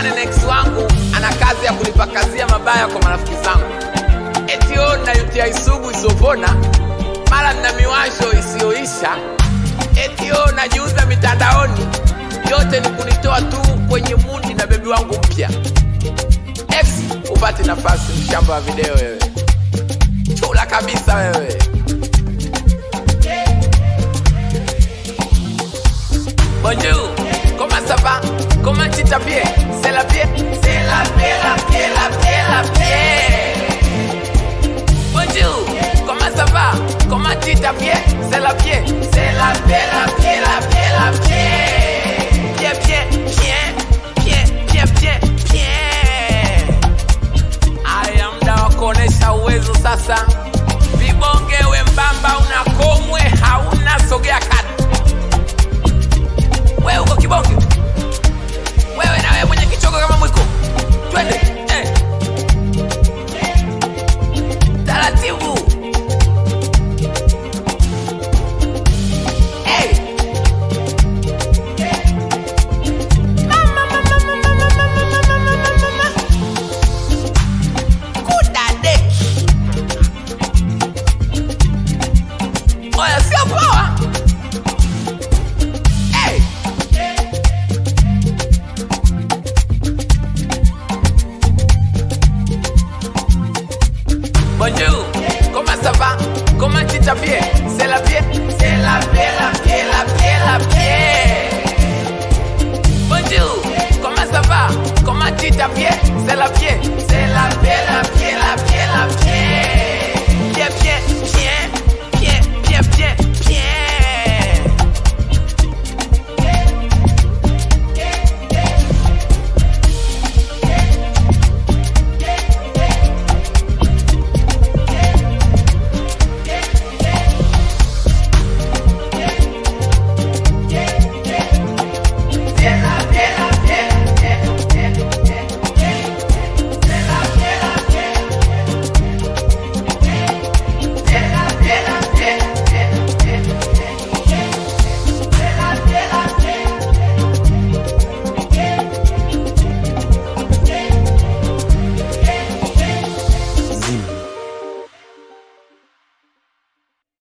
Ionekane next wangu ana kazi ya kunipakazia mabaya kwa marafiki zangu. Eti na UTI sugu isopona, mara nina miwasho isiyoisha. Eti najiuza mitandaoni, yote ni kunitoa tu kwenye mudi na bebi wangu mpya. X upate nafasi mshamba wa video wewe. Chula kabisa wewe. Bonjour, comment ça va? Comment tu t'habilles? C'est la pied, c'est la pied, la pied, la pied, la pied. Bonjour, comment ça va? Comment tu t'habilles? C'est la pied, c'est la pied, la pied, la pied, la pied. Bien, bien, bien, bien, bien, bien, bien. I am da wakuonesha uwezo sasa. Vibonge wembamba unakomwe hauna sogea kati. Wewe uko kibonge. Wewe na wewe mwenye kichoko kama mwiko. Twende. Taratibu. Mama. Kudade. Oya sio poa. Bonjour, comment ça va? Comment tu t'habilles? C'est la pied, c'est la pied, la pied, la pied, la pied. Bonjour, comment ça va? Comment tu t'habilles? C'est la pied, c'est la pied, la pied, la pied, la pied. Bien, bien, bien, bien, bien, bien.